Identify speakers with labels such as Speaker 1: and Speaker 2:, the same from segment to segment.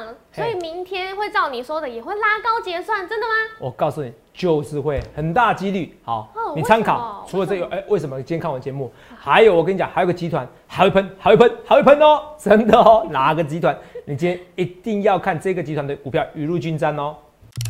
Speaker 1: 长，所以明天会照你说的也会拉高结算，真的吗？
Speaker 2: 我告诉你，就是会很大几率。好，你参考。除了这个，为什么今天看我节目？还有我跟你讲，还有个集团还会喷，还会喷，还会喷哦，真的哦。哪个集团？你今天一定要看这个集团的股票雨露均沾哦。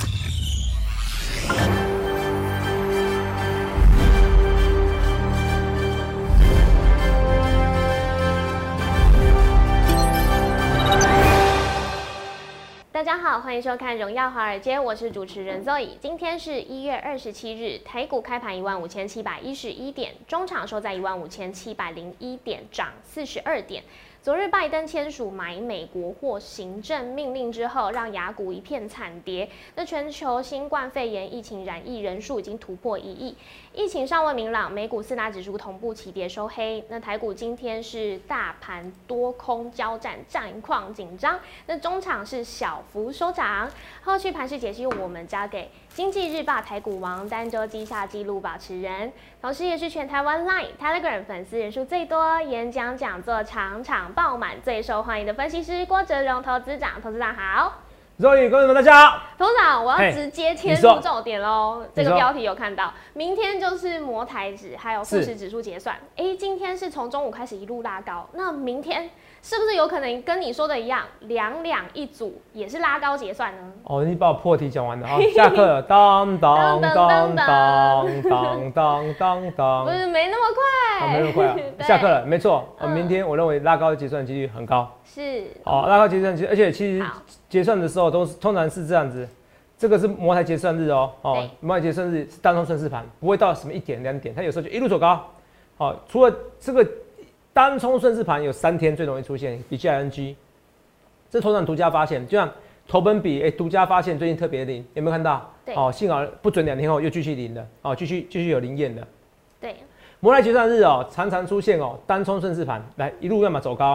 Speaker 1: 大家好，欢迎收看《荣耀华尔街》，我是主持人 Zoe。今天是1月27日，台股开盘15711点，中场收在15701点，涨42点。昨日拜登签署买美国货行政命令之后，让亚股一片惨跌。那全球新冠肺炎疫情染疫人数已经突破1亿，疫情尚未明朗，美股4大指数同步齐跌收黑。那台股今天是大盘多空交战，战况紧张。那中场是小幅收涨。后续盘势解析我们交给经济日报台股王、单周绩效纪录保持人，同时也是全台湾 Line、Telegram 粉丝人数最多、演讲讲座场场爆满、最受欢迎的分析师郭哲荣投资长。投资长好。
Speaker 2: Zoe，观众们大家好。
Speaker 1: 投资长，我要直接切入重点喽。这个标题有看到，明天就是摩台指还有富时指数结算。今天是从中午开始一路拉高，那明天是不是有可能跟你说的一样，两两一组也是拉高结算呢？哦，
Speaker 2: 你把我破题讲完了啊！下课了，当当当当当当当当，
Speaker 1: 不是没那么快，
Speaker 2: 没那么快啊！下课了，没错。明天我认为拉高的结算几率很高。
Speaker 1: 是。
Speaker 2: 拉高结算而且其实结算的时候通常是这样子，这个是摩台结算日哦。摩台结算日是单冲顺势盘，不会到什么1点2点，它有时候就一路走高。除了这个。单冲顺势盘有3天最容易出现比价 NG， 这头场独家发现，就像投本比独家发现最近特别零，有没有看到？
Speaker 1: 对，
Speaker 2: 幸好不准2天后又继续零了，继续有灵验的。
Speaker 1: 对，
Speaker 2: 摩台结算日常常出现单冲顺势盘，来一路要么走高，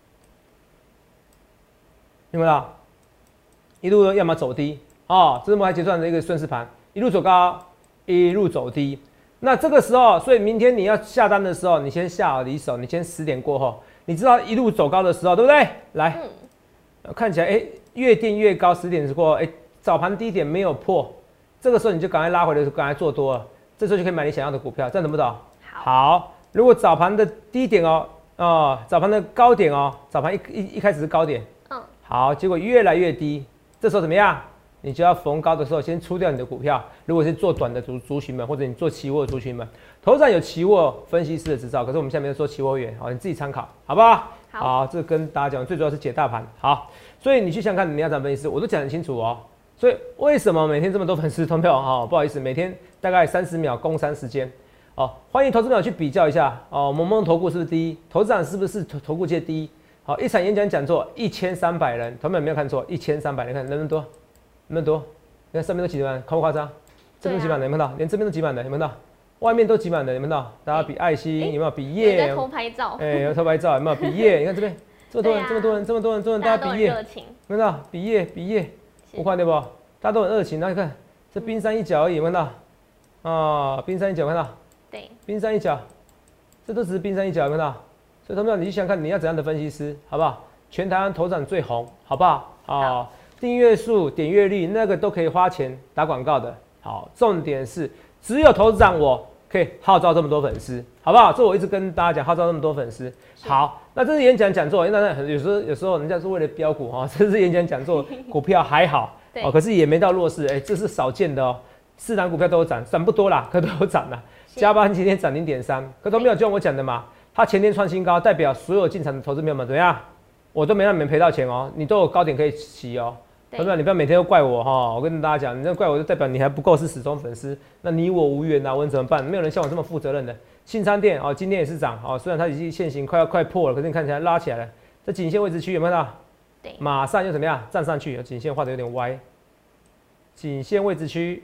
Speaker 2: 有没有到？一路要么走低这是摩台结算的一个顺势盘，一路走高，一路走低。那这个时候，所以明天你要下单的时候，你先下好离手，你先10点过后，你知道一路走高的时候，对不对？来，看起来越垫越高，10点过后，早盘低点没有破，这个时候你就赶快拉回的时候，赶快做多了，这时候就可以买你想要的股票，这样懂不懂？好，如果早盘的低点早盘的高点早盘一开始是高点，好，结果越来越低，这时候怎么样？你就要逢高的时候先出掉你的股票。如果是做短的族群们，或者你做期货的族群们，头上有期货分析师的执照，可是我们下面有做期货员，你自己参考，好不好？好，这跟大家讲，最主要是解大盘。好，所以你去想看你要涨分析师，我都讲很清楚所以为什么每天这么多粉丝通票不好意思，每天大概30秒工商时间欢迎投资朋友去比较一下萌萌投顾是不是第一，投资长是不是投顾界第一？一场演讲讲座1300人，投资朋友没有看错，1300人，看人多。那么多，你看上面都挤满，夸不夸张？这边都挤满的，有没有看到？连这边都挤满的，有没有看到？外面都挤满的，有没有看到？大家比爱心，有没有比耶？
Speaker 1: 在偷拍照。
Speaker 2: 有偷拍照，有没有比耶？你看这边这么多人，这么多人，大家比耶，有没有看到？比耶，我看对不？大家都很热情。然后看这冰山一角而已，有没有看到？冰山一角，看到？
Speaker 1: 对，
Speaker 2: 冰山一角，这都只是冰山一角，有没有看到？所以他们你去想看你要怎样的分析师，好不好？全台湾头涨最红，好不好？订阅数、点阅率那个都可以花钱打广告的。好，重点是只有投资长我可以号召这么多粉丝，好不好？这我一直跟大家讲，号召这么多粉丝。好，那这是演讲讲座，因为有时候人家是为了标股这是演讲讲座，股票还好可是也没到弱势，这是少见的4档股票都有涨，涨不多啦，可都有涨啦。加班今天涨0.3，可都没有就像我讲的嘛，它前天创新高，代表所有进场的投资朋友们怎么样？我都没让你们赔到钱你都有高点可以骑对不对？你不要每天都怪我我跟大家讲，你这怪我就代表你还不够是死忠粉丝，那你我无缘我能怎么办？没有人像我这么负责任的。信昌店今天也是涨虽然它已经现行快破了，可是你看起来拉起来了。这颈线位置区有没有看到？对，马上又怎么样站上去？颈线画的有点歪，颈线位置区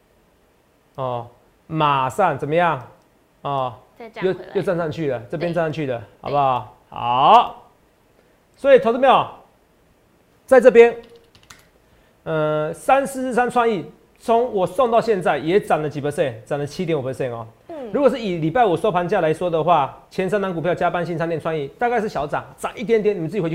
Speaker 2: 马上怎么样又站上去了，这边站上去了，好不好？好，所以投资朋友在这边。3443创意从我送到现在也涨了几%，涨了7.5%如果是以礼拜五收盘价来说的话，前3档股票加班新昌电创意大概是小涨，涨一点点，你们自己回去看，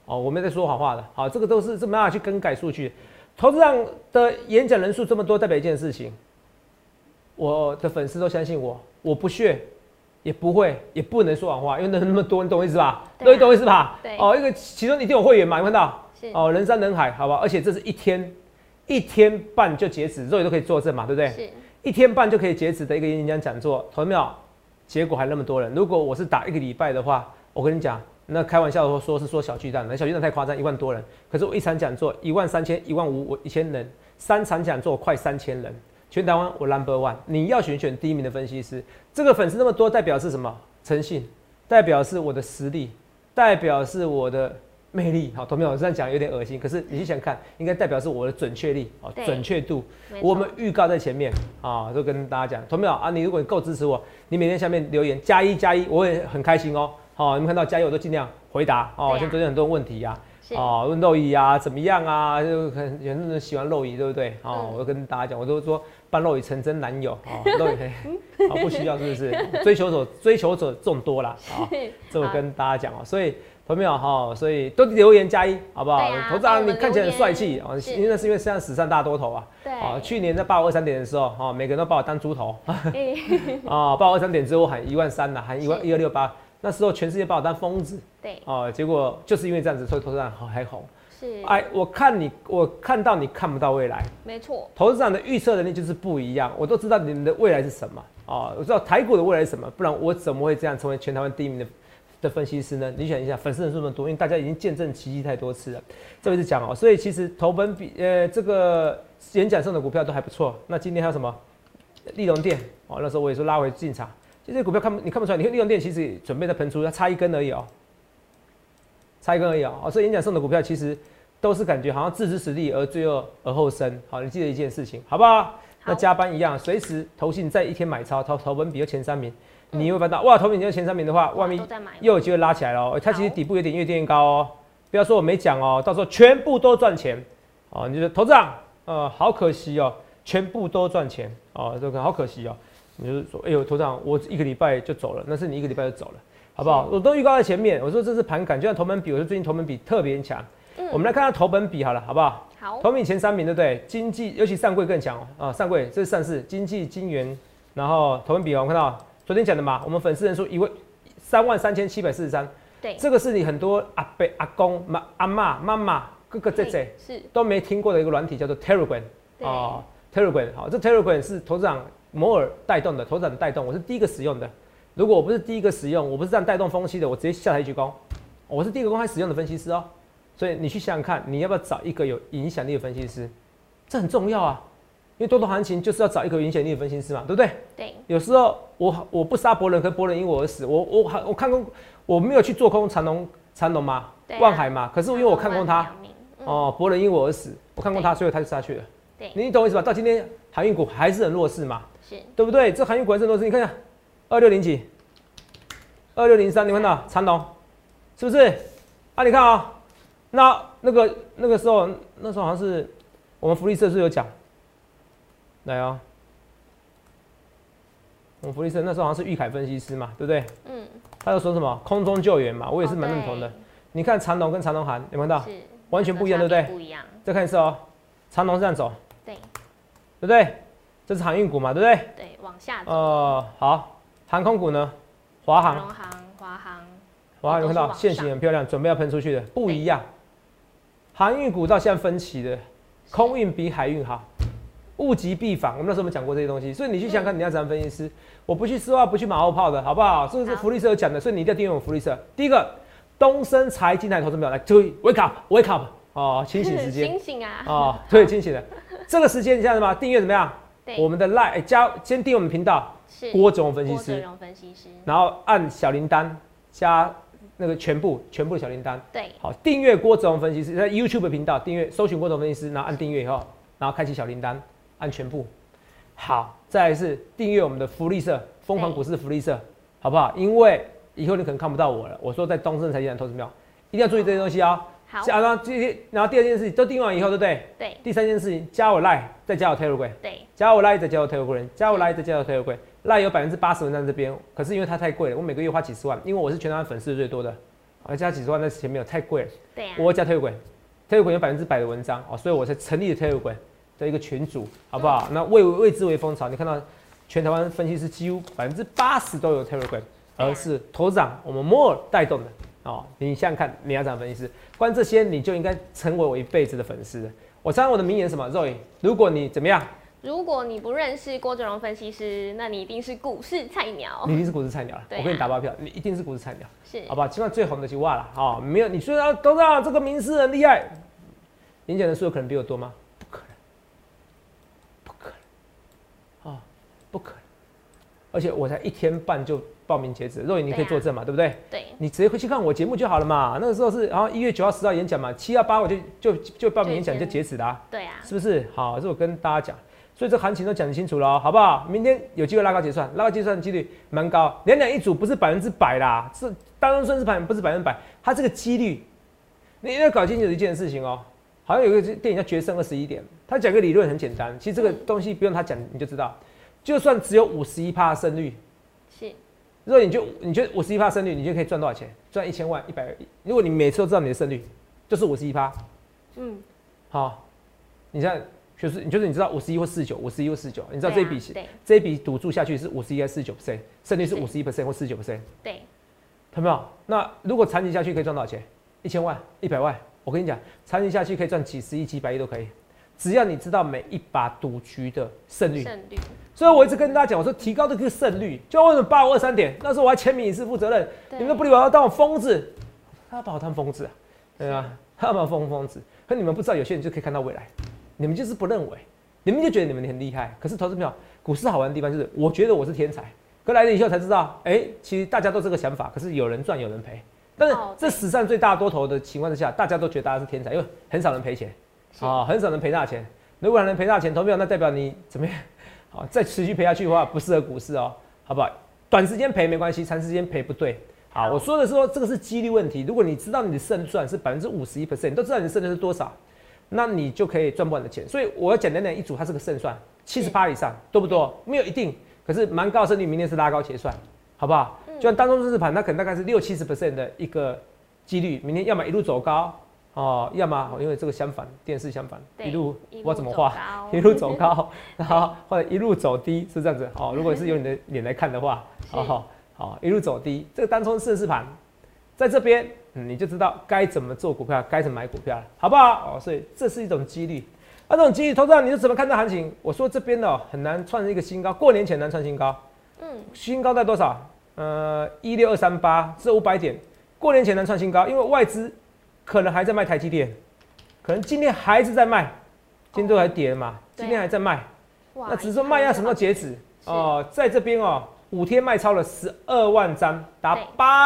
Speaker 2: 哦，我没在说谎话的。好，这个都是没办法去更改数据。投资上的演讲人数这么多，代表一件事情，我的粉丝都相信我，我不屑，也不会，也不能说谎话，因为人那么多，你懂我意思吧？你懂我意思吧？
Speaker 1: 对。
Speaker 2: 哦，一个其中一定有会员嘛，你看到？
Speaker 1: 是。
Speaker 2: 哦，人山人海，好吧？而且这是一天半就截止，肉眼都可以作证嘛，对不对？
Speaker 1: 是。
Speaker 2: 1天半就可以截止的一个演讲讲座，投没有？结果还那么多人。如果我是打1个礼拜的话，我跟你讲，那开玩笑说是说小巨蛋，那小巨蛋太夸张，1万多人。可是我一场讲座13000、15000、1000人，3场讲座快3000人，全台湾我 No.1。你要选第一名的分析师，这个粉丝那么多，代表是什么？诚信，代表是我的实力，代表是我的魅力。好，投没有？这样讲有点恶心，可是你去想看，应该代表是我的准确力，准确度。我们预告在前面啊，都跟大家讲，投没有啊？如果你够支持我，你每天下面留言+1+1，我也很开心哦。好，你们看到加油，我都尽量回答哦。像昨天很多问题呀，哦，问肉椅啊怎么样啊？就很有人喜欢肉椅，对不对？哦，我都跟大家讲，我都说扮肉椅成真难有哦，肉椅不需要，是不是？追求者众多啦，啊，这我跟大家讲哦。所以投没有哈？所以都留言+1，好不好？投资人你看起来很帅气哦，因为那是因为现在史上大多头啊。对。啊，去年在8523点的时候，哦，每个人都把我当猪头。啊，8523点之后喊13000啦，喊11268。那时候全世界把我当疯子，对，哦，结果就是因为这样子，所以投资人还红。是，哎，我看到你看不到未来，
Speaker 1: 没错，
Speaker 2: 投资人的预测能力就是不一样。我都知道你们的未来是什么哦，我知道台股的未来是什么，不然我怎么会这样成为全台湾第一名的分析师呢？你想一下，粉丝人数那么多，因为大家已经见证奇迹太多次了。这位是讲哦，所以其实投本比这个演讲上的股票都还不错。那今天还有什么立隆电哦，那时候我也说拉回进场。其实股票你看不出来，你看立隆电其实准备在喷出，它差1根而已哦，差1根而已哦。所以演讲上的股票其实都是感觉好像置之死地而罪恶而后生。好，你记得一件事情，好不好？那加班一样，随时投信在1天买超，投本比又前3名，你会发现哇，投本比又前3名的话，外面又有机会拉起来了哦。它其实底部有点越垫越高哦，不要说我没讲哦，到时候全部都赚钱哦。你就投资长，好可惜哦，全部都赚钱哦，这个好可惜哦。你就是说，哎呦，头长，我1个礼拜就走了，那是你1个礼拜就走了，好不好？我都预告在前面，我说这是盘感，就像投本比，我说最近投本比特别强。我们来看看投本比好了，好不好？好。投本比前3名，对不对？经济，尤其上柜更强哦，上柜这是上市，经济、金源，然后投本比哦，我们看到昨天讲的嘛，我们粉丝人数33743，对，这个是你很多阿伯、阿公、阿嬷、妈妈、哥哥姐姐是都没听过的一个软体，叫做 Telegram 哦 ，Telegram 好，这 Telegram 是投资长摩尔带动的，投资长带动，我是第一个使用的。如果我不是第一个使用，我不是这样带动风气的，我直接下台鞠躬。我是第一个公开使用的分析师哦。所以你去想想看，你要不要找一个有影响力的分析师？这很重要啊，因为多头行情就是要找一个有影响力的分析师嘛，对不对？对。有时候我不杀伯伦，可伯伦因我而死。我看空，我没有去做空长隆嘛，万海嘛，可是因为我看空他，哦，伯伦因我而死，我看空他，所以他就下去了。对，你懂我意思吧？到今天航运股还是很弱势嘛，是，对不对？这航运股还是很弱势，你看一下，2600几，2603，你看到长隆是不是？啊，你看啊、那个时候好像是我们福利社是有讲，来啊、我们福利社那时候好像是玉凯分析师嘛，对不对？嗯，他就说什么空中救援嘛，我也是蛮认同的。你看长隆跟长隆航有没有看到？完全不一样，对不对？不一样。再看一次哦，长隆是这样走。对不对？这是航运股嘛，对不对？对，往下走。好，航空股呢？华航、华航，有看到线型很漂亮，准备要喷出去的，不一样。航运股到现在分歧的，空运比海运好，物极必反。我们那时候有没有讲过这些东西？所以你去想想看，你要怎样分析师？我不去丝袜，不去马后炮的，好不好？这个是福利社有讲的，所以你一定要订阅我们福利社。第一个，东森财经台投资表来注意 ，wake up，wake up。哦，清醒时间，
Speaker 1: 清醒啊！
Speaker 2: 哦，对，清醒的。这个时间你看什么？订阅怎么样？对，我们的 Line 先订阅我们频道，是郭哲荣分析师，然后按小铃铛加那个全部的小铃铛。对，好，订阅郭哲荣分析师在 YouTube 频道订阅，搜寻郭哲荣分析师，然后按订阅以后，然后开启小铃铛，按全部。好，再来是订阅我们的福利社，疯狂股市福利社，好不好？因为以后你可能看不到我了。我说在东森财经台投资表，一定要注意这些东西哦。好，然后第二件事情都订完以后，对不对？对。第3件事情，加我 Line， 再加我 Telegram。对。加我 Line， 再加我 Telegram， 加我 Line， 再加我 Telegram。Line 有80%文在这边，可是因为它太贵了，我每个月花几10万，因为我是全台湾粉丝最多的， 要加几十万在前面太贵了。
Speaker 1: 对啊，
Speaker 2: 我要加Telegram有100%的文章哦，所以我才成立了 Telegram 的一个群组，好不好？那为之为风潮，你看到全台湾分析师几乎80%都有 Telegram， 而是投资长我们摩尔带动的哦。你想想看，你要当分析师，光这些你就应该成为我一辈子的粉丝。我常常我的名言是什么 ？Zoe， 如果你怎么样？
Speaker 1: 如果你不认识郭哲荣分析师，那你一定是股市菜鸟。
Speaker 2: 你一定是股市菜鸟了，我跟你打包票，你一定是股市菜鸟，
Speaker 1: 是，
Speaker 2: 好不好？尽管最红的就哇了，哦，没有，你说都知道这个名师很厉害，演讲人数有可能比我多吗？不可能，不可能，哦，不可能，而且我才1天半就报名截止，肉眼你可以作证嘛，对不对？
Speaker 1: 对，
Speaker 2: 你直接回去看我节目就好了嘛。那个时候是，然后1月9号、10号演讲嘛，7、8我就报名演讲就截止啦，
Speaker 1: 对啊，
Speaker 2: 是不是？好，这我跟大家讲。所以这行情都讲清楚了，好不好？明天有机会拉高结算，拉高结算的几率蛮高，2两一组不是100%啦，是当中顺势盘不是100%，它这个几率，你要搞清楚一件事情哦。好像有一个电影叫《决胜21点》，他讲个理论很简单，其实这个东西不用他讲你就知道，就算只有51%胜率，
Speaker 1: 是，
Speaker 2: 如果你觉得51%胜率，你就可以赚多少钱？赚1000万、100亿。如果你每次都知道你的胜率就是51%，好，你这样。就是你知道51或49，51或49，你知道这一笔赌注下去是51还是49%，胜率是51%或49%。
Speaker 1: 对，
Speaker 2: 看到没有？那如果长期下去可以赚多少钱？1000万、100万。我跟你讲，长期下去可以赚几十亿、几百亿都可以，只要你知道每一把赌局的胜率。所以我一直跟大家讲，我说提高这个胜率，就为什么8523点，那时候我还签名以示负责任，你们都不理我，要当我疯子，他把我当疯子啊，对啊，他把我疯子。可你们不知道，有些人就可以看到未来。你们就是不认为，你们就觉得你们很厉害。可是投资朋友，股市好玩的地方就是，我觉得我是天才，可来了以后才知道，其实大家都这个想法，可是有人赚有人赔。但是这史上最大多头的情况之下，大家都觉得大家是天才，因为很少人赔钱，很少人赔大钱。如果还能赔大钱，投资朋友那代表你怎么样？好，再持续赔下去的话，不适合股市哦，好不好？短时间赔没关系，长时间赔不对。好，我说的是说这个是几率问题。如果你知道你的胜算是51%，你都知道你的胜率是多少。那你就可以赚不完的钱，所以我要讲2两一组，它是个胜算70%以上，多不多？没有一定，可是蛮高的胜率。明天是拉高结算，好不好？就像当中顺势盘，它可能大概是60-70%的一个几率，明天要么一路走高哦，要么因为这个相反，电视相反，一路我要怎么画？一路走高，然后或者一路走低，是这样子哦。如果是用你的脸来看的话，好，一路走低，这个当中顺势盘在这边。你就知道该怎么做股票，该怎么买股票了，好不好？所以这是一种几率。那这种几率，投资者你是怎么看待行情？我说这边的很难创一个新高，过年前难创新高。新高在多少？16238，这500点，过年前难创新高，因为外资可能还在卖台积电，可能今天还是在卖，今天都还跌了嘛，今天还在卖。那只是说卖压什么时候截止？在这边5天卖超了12万张，达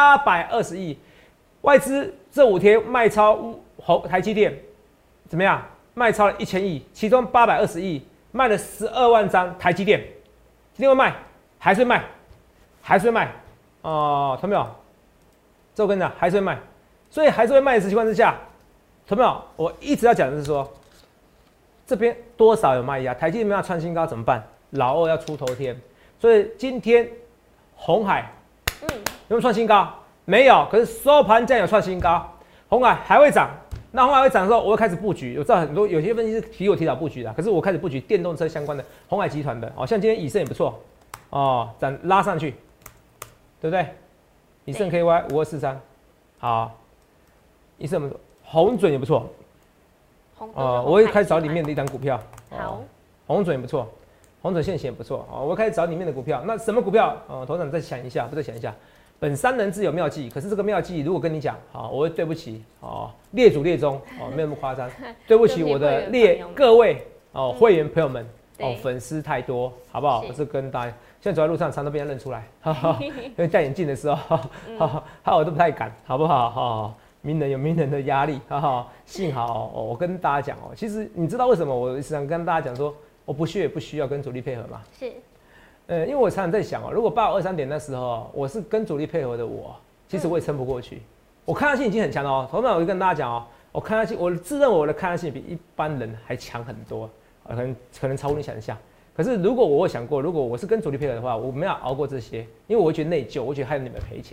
Speaker 2: 820亿。外资这5天卖超台积电怎么样？卖超了1000亿，其中820亿卖了12万张台积电，今天会卖，还是会卖，还是会卖看到没有？这我跟你讲，还是会卖，所以还是会卖的情况之下，看到没有？我一直要讲的是说，这边多少有卖压，台积电没有创新高怎么办？老二要出头天，所以今天鸿海有没有创新高？没有，可是收盘价有创新高，鸿海还会涨。那鸿海会涨的时候，我会开始布局。我知道很多有些分析师比我提早布局的，可是我开始布局电动车相关的鸿海集团的像今天以盛也不错涨拉上去，对不对？以盛 KY 5243，好，以盛不错，鸿准也不错，我会开始找里面的一档股票，
Speaker 1: 好，
Speaker 2: 鸿准也不错，鸿准现行也不错我会开始找里面的股票。那什么股票？头长再想一下，再想一下。本山人自有妙计，可是这个妙计如果跟你讲，我会对不起列祖列宗没有那么夸张，对不起我的各位会员朋友们粉丝太多，好不好？我是跟大家现在走在路上，常都被人认出来，因为戴眼镜的时候，我都不太敢，好不好？名人有名人的压力，幸好我跟大家讲其实你知道为什么我想跟大家讲说，我不需要跟主力配合吗？
Speaker 1: 是。
Speaker 2: 因为我常常在想如果8523点那时候我是跟主力配合的其实我也撑不过去。我抗压性已经很强了同样我就跟大家讲我抗压性，我自认为我的抗压性比一般人还强很多，可能超乎你想象。可是如果我有想过，如果我是跟主力配合的话，我没有熬过这些，因为我会觉得内疚，我觉得害你们赔钱。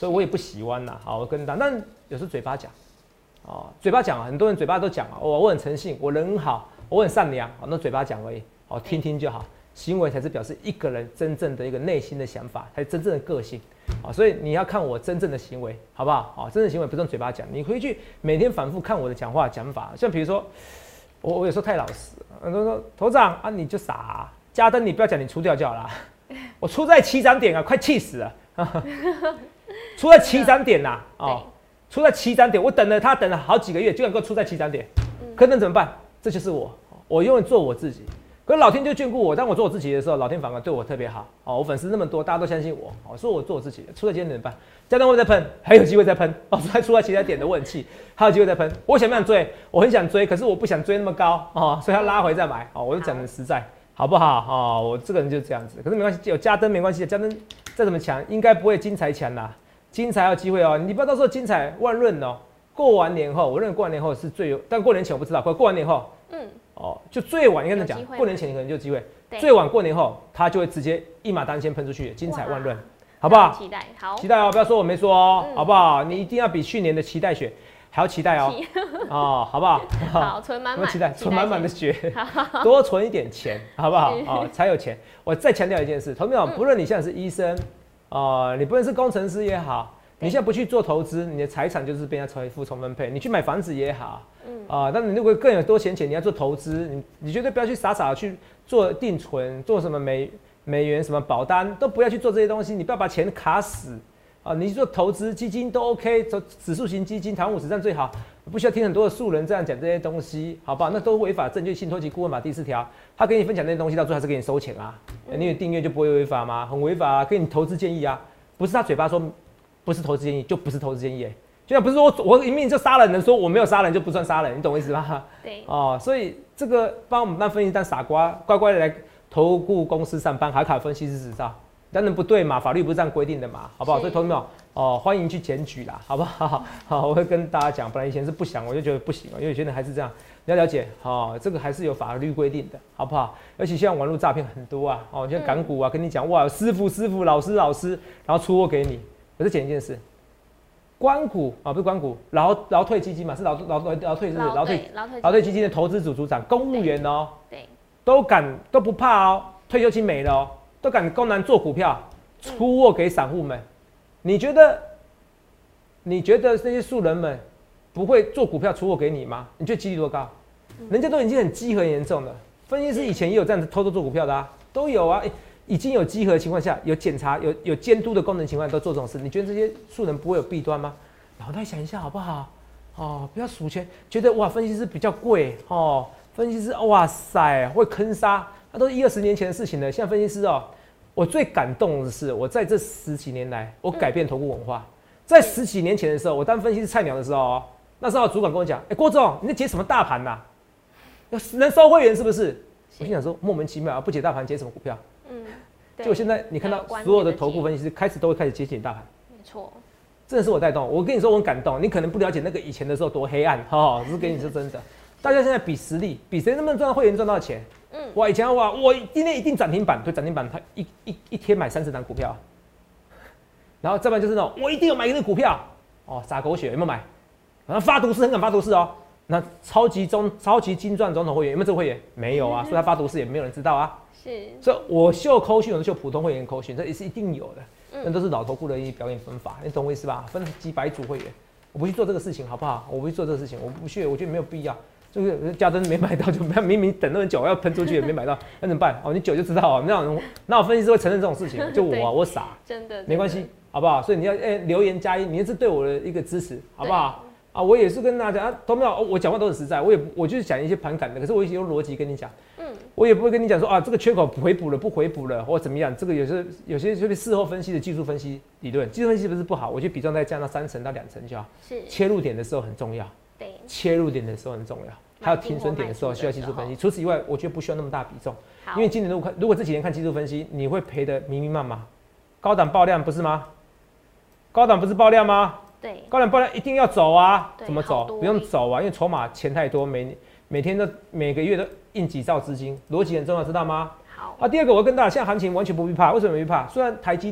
Speaker 2: 所以我也不喜欢呐。好，我跟大家，但有时候嘴巴讲，哦，嘴巴讲，很多人嘴巴都讲啊，我很诚信，我人很好，我很善良，那嘴巴讲而已，好，听听就好。行为才是表示一个人真正的一个内心的想法，才是真正的个性啊！所以你要看我真正的行为，好不好？啊，真正的行为不是用嘴巴讲，你回去每天反复看我的讲话讲法。像比如说，我有时候太老实，很多人说头长啊，你就傻啊，嘉登你不要讲，你出掉就好了。我出在起涨点啊，快气死了！出在起涨点呐，哦，出在起涨点，我等了他等了好几个月，居然给我出在起涨点，可能怎么办？这就是我永远做我自己。可是老天就眷顾我，当我做我自己的时候，老天反而对我特别好。哦，我粉丝那么多，大家都相信我。哦，说我做我自己，出了今天怎么办？加登会再喷，还有机会再喷。哦，还出来其他点的我很气，还有机会再喷。我想不想追？我很想追，可是我不想追那么高哦，所以要拉回再买。哦，我就讲的实在，好不好？哦，我这个人就是这样子。可是没关系，有加登没关系，加登再怎么强，应该不会精彩强啦。精彩有机会哦，你不要到时候精彩万润哦。过完年后，我认为过完年后是最有，但过年前我不知道。过完年后，哦，就最晚应该这么讲，过年前你可能就有机会，最晚过年后，它就会直接一马当先喷出去，精彩万润，好不好？
Speaker 1: 期待，好，
Speaker 2: 期待哦，不要说我没说哦，好不好？你一定要比去年的期待血还要期待哦，哦，好不好？
Speaker 1: 好，存满满，
Speaker 2: 期待，存满满的血，多存一点钱，好不好？哦，才有钱。我再强调一件事，投票不论你现在是医生，你不论是工程师也好。你现在不去做投资，你的财产就是被人家财富重分配。你去买房子也好，但你如果更有多钱，你要做投资，你绝对不要去傻傻的去做定存，做什么美元什么保单，都不要去做这些东西。你不要把钱卡死啊！你去做投资基金都 OK， 走指数型基金，台湾50站最好，不需要听很多的素人这样讲这些东西，好不好？那都违法证据信托及顾问法第4条，他跟你分享那些东西，到最后还是给你收钱啊！你有订阅就不会违法吗？很违法啊！给你投资建议啊，不是他嘴巴说。不是投资建议就不是投资建议，就像不是说我明明就杀了人，说我没有杀人就不算杀人，你懂我意思吗？
Speaker 1: 对，
Speaker 2: 哦，所以这个帮我们当分析当傻瓜，乖乖的来投顾公司上班，还考分析师执照，当然不对嘛，法律不是这样规定的嘛，好不好？所以投资者欢迎去检举啦，好不好？好，我会跟大家讲，本来以前是不想，我就觉得不行，因为有些人还是这样，你要了解，这个还是有法律规定的，好不好？尤其现在网络诈骗很多啊，像港股啊，跟你讲哇，师傅、老师，然后出货给你。可是讲一件事，官股啊，不是官股，劳退基金嘛，是劳退基金的投资组组长，公务员哦，
Speaker 1: 对，
Speaker 2: 都不怕哦，退休金没了哦，都敢公然做股票，出货给散户们。你觉得这些素人们不会做股票出货给你吗？你觉得几率多高？人家都已经很稽核严重了，分析师以前也有这样子偷做股票的啊，都有啊。已经有稽核的情况下，有检查、有监督的功能情况下都做这种事，你觉得这些素人不会有弊端吗？脑袋想一下好不好？不要数钱，觉得哇，分析师比较贵哦，分析师哇塞会坑杀，那都是10-20年前的事情了。现在分析师我最感动的是，我在这10几年来，我改变投顾文化。在10几年前的时候，我当分析师菜鸟的时候，那时候主管跟我讲，郭总，你在解什么大盘呐？能收会员是不是？我心想说，莫名其妙不解大盘，解什么股票？结果现在你看到所有的投顾分析师都会开始解大盘，
Speaker 1: 没错，
Speaker 2: 真的是我带动。我跟你说我很感动，你可能不了解那个以前的时候多黑暗，只是跟你说真的。大家现在比实力，比谁能不能赚到会员赚到钱。哇，以前哇，我今天一定涨停板，对涨停板，他一天买30档股票，然后再不然就是那种我一定要买一个股票，撒狗血有没有买？然后发毒誓很敢发毒誓哦。那超级金钻总统会员有没有这个会员？没有啊，所以他发毒誓也没有人知道啊。是，所以我秀扣讯，我是秀普通会员扣讯，这也是一定有的。那都是老投顾的一表演分法，你懂我意思吧？分几百组会员，我不去做这个事情，好不好？我不去做这个事情，我不去，我觉得没有必要。就是嘉登没买到，就明明等那么久要喷出去也没买到，那怎么办？你久就知道那我分析师会承认这种事情？就我我傻，
Speaker 1: 真的
Speaker 2: 没关系，好不好？所以你要留言加1，你是对我的一个支持，好不好？我也是跟大家都没有，我讲话都很实在，我就是讲一些盘感的，可是我也用逻辑跟你讲，我也不会跟你讲说这个缺口回补了不回补了或怎么样，这个有些就是事后分析的技术分析理论，技术分析不是不好，我觉得比重再降到3成到2成就好，是切入点的时候很重要，对，切入点的时候很重要，还有停损点的时候需要技术分析，除此以外，我觉得不需要那么大比重，因为今年如果这几年看技术分析，你会赔得迷迷茫茫，高档爆量不是吗？高档不是爆量吗？对，高档爆量一定要走啊！怎么走？不用走啊，因为筹码钱太多，每天每个月都印几兆资金，逻辑很重要，知道吗？好。第二个我要跟大家，现在行情完全不必怕，为什么不必怕？虽然台积电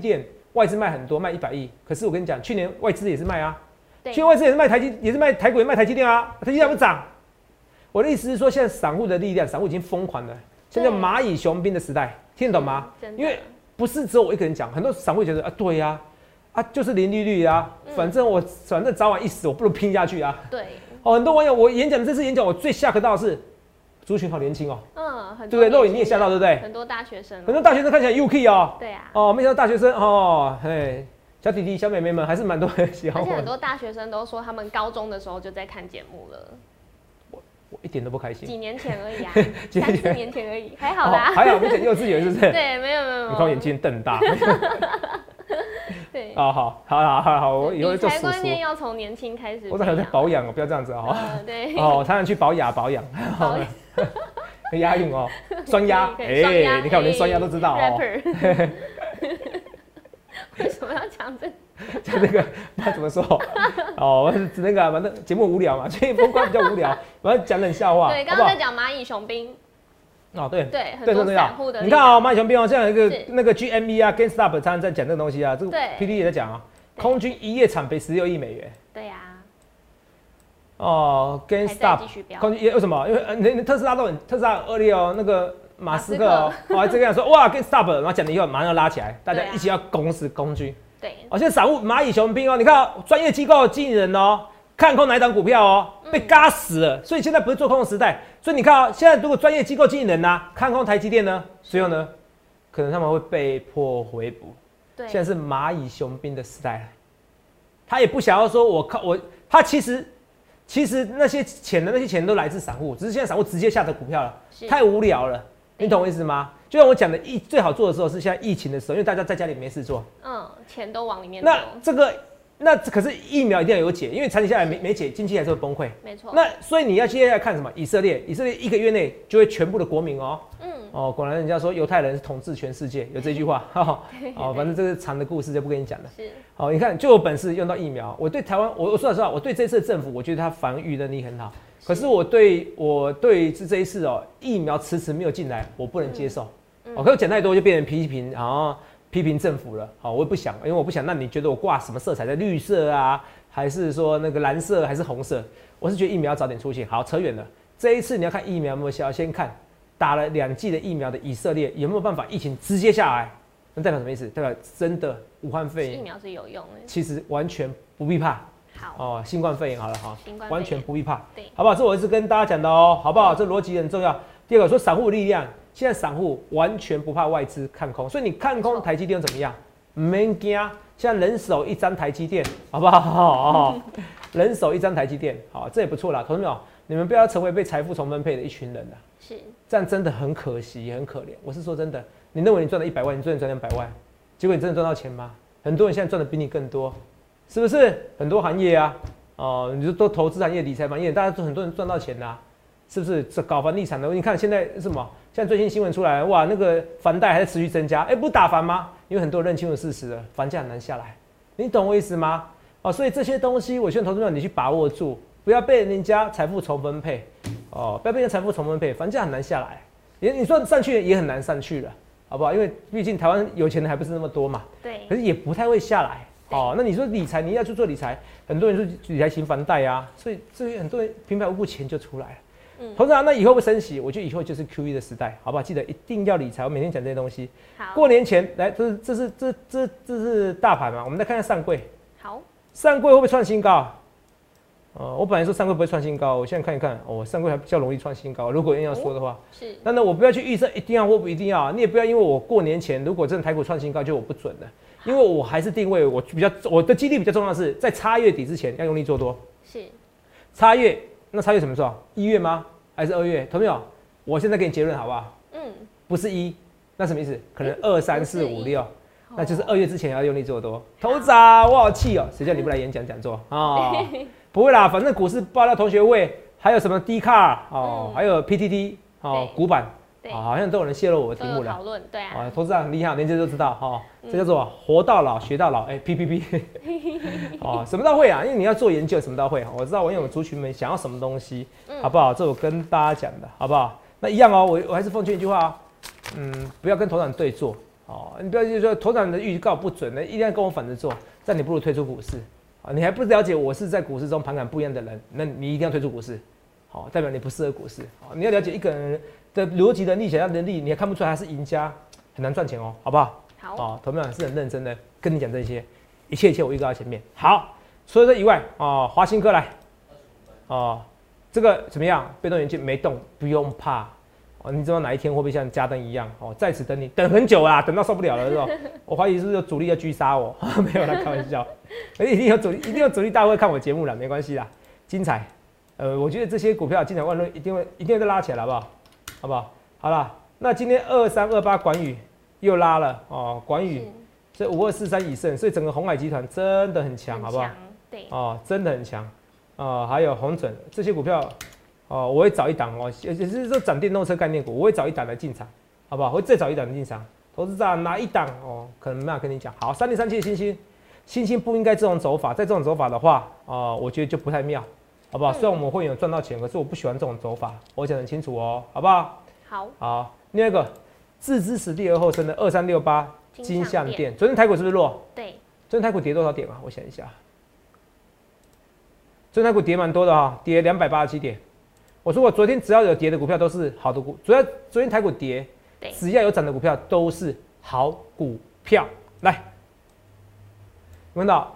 Speaker 2: 外资卖很多，卖100亿。可是我跟你讲，去年外资也是卖啊，
Speaker 1: 对，
Speaker 2: 去年外资也是卖台积，也是卖台股，也卖台积电啊，台积电不涨。我的意思是说，现在散户的力量，散户已经疯狂了，现在蚂蚁雄兵的时代，听得懂吗？因为不是只有我一个人讲，很多散户觉得啊，对呀、啊，就是零利率啊，反正早晚一死，我不如拼下去啊。
Speaker 1: 对，
Speaker 2: 哦，很多网友，我这次演讲，我最吓到的是族群好年轻哦，
Speaker 1: 很多
Speaker 2: 对不对？肉眼你也吓到，对不对？
Speaker 1: 很多大学生，
Speaker 2: 很多大学生看起来 UK 哦，
Speaker 1: 对啊，
Speaker 2: 哦，没想到大学生哦，嘿，小弟弟、小妹妹们还是蛮多人喜欢我。
Speaker 1: 而且很多大学生都说他们高中的时候就在看节目了。
Speaker 2: 我一点都不开心。
Speaker 1: 几年前而已啊，3-4年前而已，还好啦。
Speaker 2: 还好，没讲幼稚园是不是？
Speaker 1: 对，没有。
Speaker 2: 你看我眼睛瞪大。
Speaker 1: 对。
Speaker 2: 好，我以后就
Speaker 1: 理财观念要从年轻开始。
Speaker 2: 我常常在保养哦，不要这样子哦。
Speaker 1: 对。
Speaker 2: 哦，常常去保养。很押韵哦，双押。哎，你看我连双押都知道哦。
Speaker 1: 为什么要讲这？
Speaker 2: 讲这个不知道怎么说哦，那个反正节目无聊嘛，所以风光比较无聊，反正讲冷笑话。
Speaker 1: 对，刚刚在讲蚂蚁雄兵。
Speaker 2: 哦，对，
Speaker 1: 很多散户的。
Speaker 2: 你看哦，蚂蚁雄兵哦，像有一个那个 GME 啊 ，GameStop 常常在讲这个东西啊，这个 PD 也在讲啊，空军一夜惨赔16亿美元。
Speaker 1: 对呀。
Speaker 2: 哦 ，GameStop 空军为什么？因为特斯拉恶劣哦，那个马斯克哦，还这样说哇 ，GameStop， 然后讲了以后马上要拉起来，大家一起要攻死空军。
Speaker 1: 对，
Speaker 2: 现在散户蚂蚁雄兵哦，你看专业机构经纪人哦，看空哪一档股票哦，被嘎死了。所以现在不是做空的时代，所以你看啊，现在如果专业机构经纪人啊看空台积电呢，最后呢，可能他们会被迫回补。对，现在是蚂蚁雄兵的时代了，他也不想要说他其实那些钱都来自散户，只是现在散户直接下的股票了，太无聊了，你懂我意思吗？就像我讲的，最好做的时候是现在疫情的时候，因为大家在家里没事做，
Speaker 1: 钱都往里面丢。
Speaker 2: 那可是疫苗一定要有解，因为长期下来没解，经济还是会崩溃。
Speaker 1: 没错。那
Speaker 2: 所以你要接下来看什么？以色列1个月内就会全部的国民哦，果然人家说犹太人是统治全世界，有这句话，反正这是长的故事就不跟你讲了。是。你看就有本事用到疫苗，我对台湾，我说实话，我对这次的政府，我觉得他防御能力很好。可是我对这一次疫苗迟迟没有进来，我不能接受。可是讲太多就变成批评政府了。我也不想，因为我不想让你觉得我挂什么色彩在绿色啊，还是说那个蓝色还是红色。我是觉得疫苗要早点出现。好，扯远了。这一次你要看疫苗有没有效，先看打了2剂的疫苗的以色列有没有办法疫情直接下来。那代表什么意思？代表真的武汉肺炎
Speaker 1: 疫苗是有用的，
Speaker 2: 其实完全不必怕。
Speaker 1: 好
Speaker 2: 新冠肺炎好了完全不必怕，
Speaker 1: 对，
Speaker 2: 好不好？这我一直跟大家讲的哦，好不好？这逻辑很重要。第二个说散户力量，现在散户完全不怕外资看空，所以你看空台积电怎么样？没惊，现在人手一张台积电，好不好？人手一张台积电，好，这也不错啦。同志们，你们不要成为被财富重分配的一群人啦。
Speaker 1: 是，
Speaker 2: 这样真的很可惜，也很可怜。我是说真的，你认为你赚了100万，你赚200万，结果你真的赚到钱吗？很多人现在赚的比你更多。是不是很多行业啊？你就都投资行业、理财行业，大家都很多人赚到钱啦、是不是？这搞房地产的，你看现在是什么？现在最新新闻出来，哇，那个房贷还在持续增加，不是打房吗？因为很多人认清楚事实了，房价很难下来，你懂我意思吗？所以这些东西，我希望投资者你去把握住，不要被人家财富重分配，不要被人家财富重分配，房价很难下来，你说上去也很难上去了，好不好？因为毕竟台湾有钱的还不是那么多嘛，
Speaker 1: 对，
Speaker 2: 可是也不太会下来。那你说理财，你要去做理财，很多人说理财型房贷啊，所以这些很多人平白无故钱就出来了。同时那以后会升息，我觉得以后就是 QE 的时代，好不好？记得一定要理财，我每天讲这些东西。好，过年前来，这是大盘嘛？我们再看一下上柜。
Speaker 1: 好，
Speaker 2: 上柜会不会创新高？我本来说上柜不会创新高，我现在看一看，上柜还比较容易创新高。如果硬要说的话，
Speaker 1: 是。
Speaker 2: 那我不要去预测一定要或不一定要，你也不要因为我过年前如果真的台股创新高，就我不准了。因为我还是定位我的几率比较重要的是在8月底之前要用力做多。是。8月，那8月什么时候？1月吗？还是2月？同没有？我现在给你结论好不好？不是1，那什么意思？可能2、3、4、5、6，那就是2月之前要用力做多。头仔，我好气哦！谁叫你不来演讲讲座啊？不会啦，反正股市爆料同学会，还有什么 D 卡还有 PTT 股板。好像都有人泄露我的题目了。
Speaker 1: 讨论，对啊。
Speaker 2: 投资人很厉害，连这都知道这叫做活到老学到老。PPP。什么都会啊，因为你要做研究，什么都会。我知道我有族群们想要什么东西，好不好？这我跟大家讲的，好不好？那一样我还是奉劝一句话不要跟头长对坐哦，你不要就说头长的预告不准的，一定要跟我反着做，这样你不如退出股市啊！你还不了解我是在股市中盘感不一样的人，那你一定要退出股市，好，代表你不适合股市。好，你要了解一个人的逻辑能力、想象能力，你还看不出来他是赢家，很难赚钱哦，好不好？
Speaker 1: 好，
Speaker 2: 哦，投资长是很认真的跟你讲这些，一切我预告在前面。好，除了这以外，哦，华新科来，哦，这个怎么样？被动元件没动，不用怕。哦，你知道哪一天会不会像嘉登一样？哦，在此等你，等很久啦，等到受不了了，是吧？我怀疑是不是有主力要狙杀我？没有啦，开玩笑。一定有主力大会看我节目啦，没关系啦，精彩。我觉得这些股票精彩万论，一定会再拉起来，好不好？好不好？好啦，那今天2328管宇又拉了哦，管宇所以5243以盛，所以整个鸿海集团真的很强，好不好？
Speaker 1: 对，
Speaker 2: 哦，真的很强。还有鸿准这些股票。哦，我会找一档哦，也是说涨电动车概念股，我会找一档来进场，好不好？会再找一档进场。投资者哪一档哦？可能没办法跟你讲。好，3037的星星不应该这种走法，在这种走法的话，我觉得就不太妙，好不好？虽然我们会有赚到钱，可是我不喜欢这种走法，我讲得很清楚哦，好不好？好。另外一个自知实力而后生的2368金像电，昨天台股是不是弱？
Speaker 1: 对。
Speaker 2: 昨天台股跌多少点啊？我想一下，昨天台股跌蛮多的哈，跌287点。我说过，昨天只要有跌的股票都是好的股，昨天台股跌，只要有涨的股票都是好股票。来，看到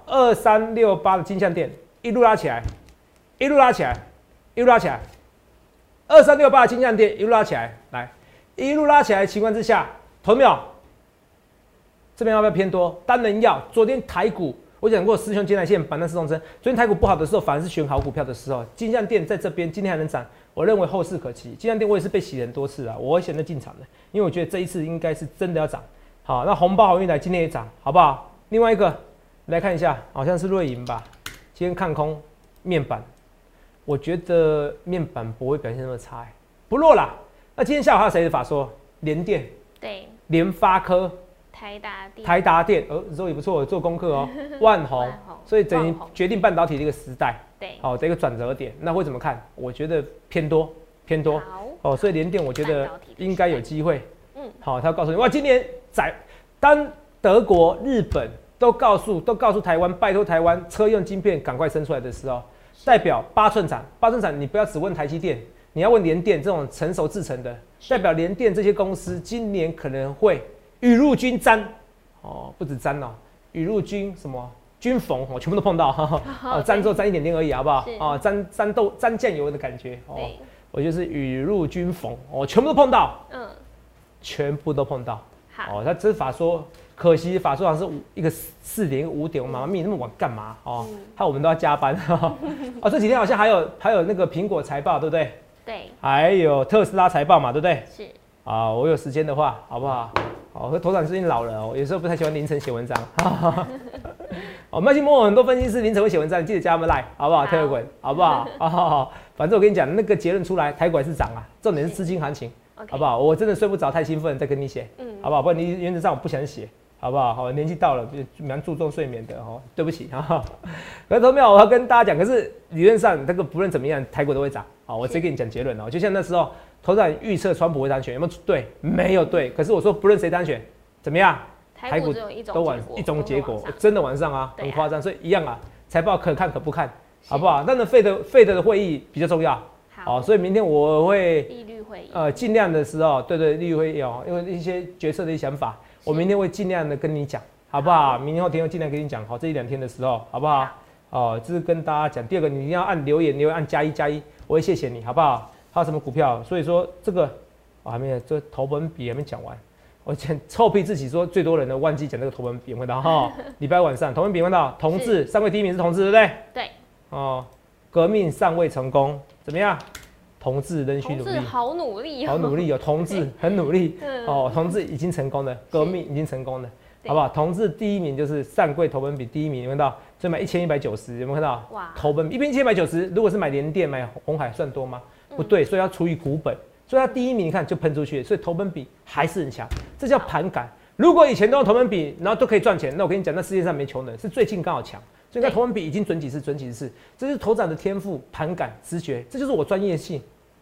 Speaker 2: 2368的金像电一路拉起来，一路拉起来，一路拉起来。2368的金像电一路拉起来，来，一路拉起来的情况之下，投没有？这边要不要偏多？当然要。昨天台股。我讲过，师兄接来线板凳四动车。昨天台股不好的时候，反而是选好股票的时候。金像电在这边今天还能涨，我认为后市可期。金像电我也是被洗很多次啊，我会选择进场的，因为我觉得这一次应该是真的要涨。好，那红包好运来今天也涨，好不好？另外一个来看一下，好像是瑞银吧，今天看空面板，我觉得面板不会表现那么差，不弱啦。那今天下午还有谁的法说？联电，
Speaker 1: 对，
Speaker 2: 联发科。台达电，之后也不错，做功课哦。万宏，所以等于决定半导体的一个时代，
Speaker 1: 对，
Speaker 2: 好的一个转折点。那会怎么看？我觉得偏多，哦，所以联电我觉得应该有机会。好，他告诉你，哇，今年当德国、日本都告诉台湾，拜托台湾车用晶片赶快生出来的时候，代表8寸厂，你不要只问台积电，你要问联电这种成熟制程的，代表联电这些公司今年可能会。雨露均沾，哦，不止沾哦，雨露均什么均逢，我全部都碰到，沾之后沾一点点而已，好不好？哦，沾酱油的感觉，哦，我就是雨露均逢，我全部都碰到，全部都碰到，哦，他这法说，可惜法说好像是一个4点5点，我妈妈咪那么晚干嘛？哦，害我们都要加班，哦，这几天好像还有那个苹果财报，对不对？
Speaker 1: 对，还
Speaker 2: 有特斯拉财报嘛，对不对？
Speaker 1: 是，
Speaker 2: 我有时间的话，好不好？和头长最近老了哦，有时候不太喜欢凌晨写文章。麦金莫很多分析师凌晨会写文章，记得加他们来，好不好？Telegram，好不好？反正我跟你讲，那个结论出来，台股还是涨啊，重点是资金行情，好不好？我真的睡不着，太兴奋，再跟你写，好不好？不然你原则上我不想写，好不好？年纪到了，蛮注重睡眠的哦，对不起哈。可是投票我要跟大家讲，可是理论上这个不论怎么样，台股都会涨。好，我直接跟你讲结论哦，就像那时候。投资人预测川普会当选，有没有对？没有对。可是我说不论谁当选，怎么样？
Speaker 1: 台股都往
Speaker 2: 一种结果，真的往上啊，很夸张。所以一样啊，财报可看可不看，好不好？但是费德的会议比较重要，好，所以明天我会
Speaker 1: 利率会议，
Speaker 2: 尽量的时候，对利率会议哦，因为一些决策的一些想法，我明天会尽量的跟你讲，好不好？明天后天会尽量跟你讲，好，这1-2天的时候，好不好？哦，这是跟大家讲。第二个，你一定要按留言按+1+1，我会谢谢你，好不好？还有什么股票？所以说这个还没有，这投本比还没讲完。我讲臭屁自己说最多人呢，忘记讲这个投本比，有没有看到哈？礼拜晚上投本比看到同志上位第1名是同志，对不对？
Speaker 1: 对。
Speaker 2: 哦，革命尚未成功，怎么样？同志仍需努力，
Speaker 1: 好努力，
Speaker 2: 好努力哦！同志很努力哦，同志已经成功了，革命已经成功了，好不好？同志第1名就是上柜投本比第1名，有没有看到？所以买1190，有没有看到？哇！投本比1边1190，如果是买联电、买鸿海，算多吗？不对，所以要除以股本，所以它第1名你看就喷出去，所以投本比还是很强，这叫盘感。如果以前都用投本比，然后都可以赚钱，那我跟你讲，那世界上没穷人，是最近刚好强。所以看投本比已经准几次，这是投资者的天赋、盘感、直觉，这就是我专业性。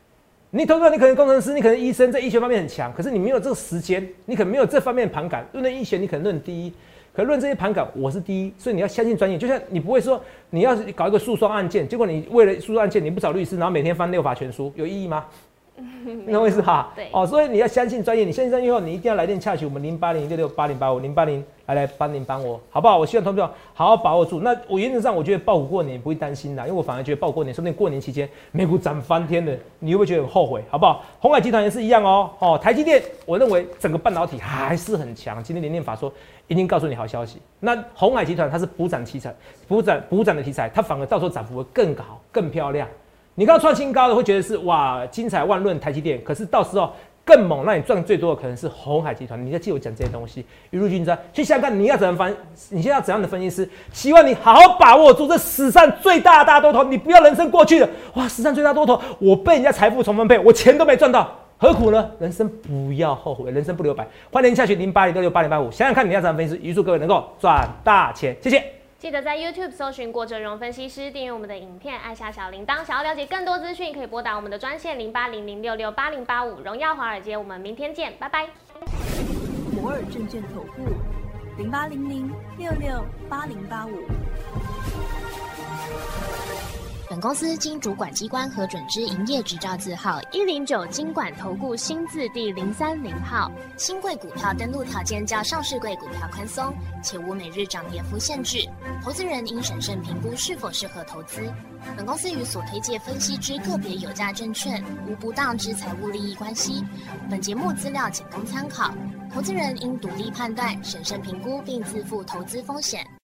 Speaker 2: 你投票，你可能工程师，你可能医生，在医学方面很强，可是你没有这个时间，你可能没有这方面的盘感。论医学，你可能论第一，可论这些盘感，我是第一，所以你要相信专业。就像你不会说你要搞一个诉讼案件，结果你为了诉讼案件你不找律师，然后每天翻6法全书，有意义吗？你懂我意思吧？
Speaker 1: 对。
Speaker 2: 所以你要相信专业，你相信专业后，你一定要来电洽询我们080668085080来帮我，好不好？我希望投票好好把握住。那我原则上我觉得抱股过年不会担心啦，因为我反而觉得抱股过年，说不定过年期间美股涨翻天了，你会不会觉得很后悔？好不好？鸿海集团也是一样哦。台积电，我认为整个半导体还是很强。今天联电法说已经告诉你好消息，那鸿海集团它是补涨题材，补涨的题材，它反而到时候涨幅会更好、更漂亮。你刚刚创新高的会觉得是哇精彩万论台积电，可是到时候更猛，让你赚最多的可能是鸿海集团。你要记我讲这些东西，雨露均沾。去想想看，你现在要怎样的分析师？希望你好好把握住这史上最大的大多头，你不要人生过去了。哇，史上最大多头，我被人家财富重分配，我钱都没赚到，何苦呢？人生不要后悔，人生不留白。欢迎下去0806680855，想想看你要怎样分析师，预祝各位能够赚大钱，谢谢。
Speaker 1: 记得在 YouTube 搜寻郭哲荣分析师，订阅我们的影片，按下小铃铛。想要了解更多资讯，可以拨打我们的专线0800668085。荣耀华尔街，我们明天见，拜拜。
Speaker 3: 摩尔证券投顾0800668085。
Speaker 4: 本公司经主管机关核准之营业执照字号109金管投顾新字第030号。新贵股票登录条件较上市贵股票宽松，且无每日涨跌幅限制。投资人应审慎评估是否适合投资。本公司与所推介分析之个别有价证券无不当之财务利益关系。本节目资料仅供参考，投资人应独立判断、审慎评估并自负投资风险。